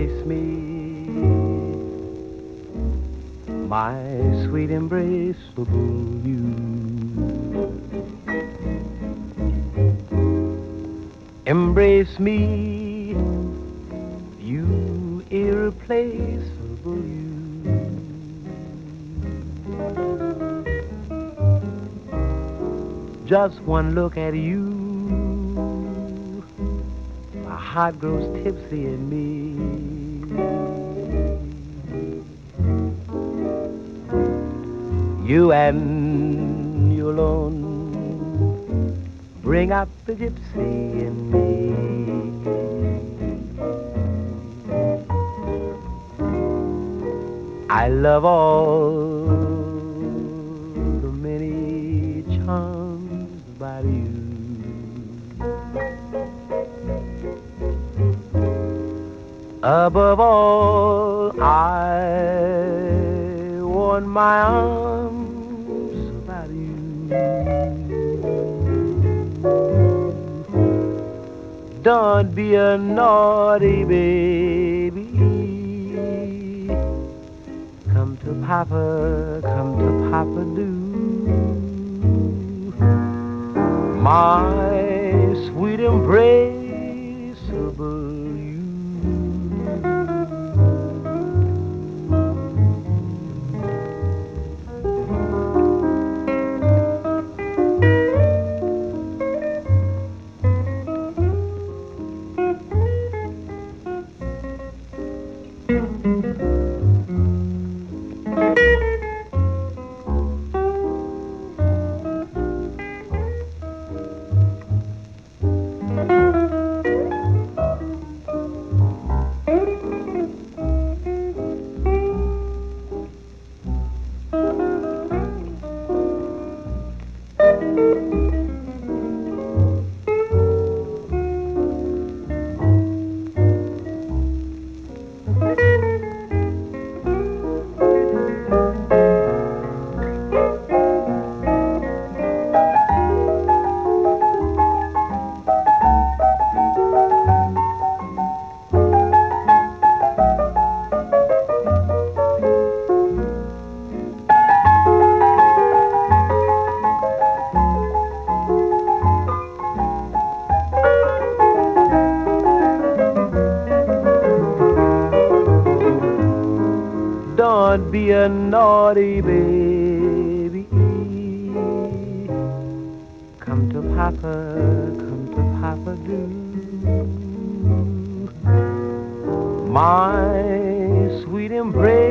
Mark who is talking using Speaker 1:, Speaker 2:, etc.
Speaker 1: embrace me, my sweet embraceable you. Embrace me, you irreplaceable you. Just one look at you, my heart grows tipsy in me. You and you alone bring out the gypsy in me. I love all the many charms about you. Above all, I want my arms about you. Don't be a naughty baby. Come to Papa do. My sweet embraceable you. Don't be a naughty baby. Come to Papa do. My sweet embrace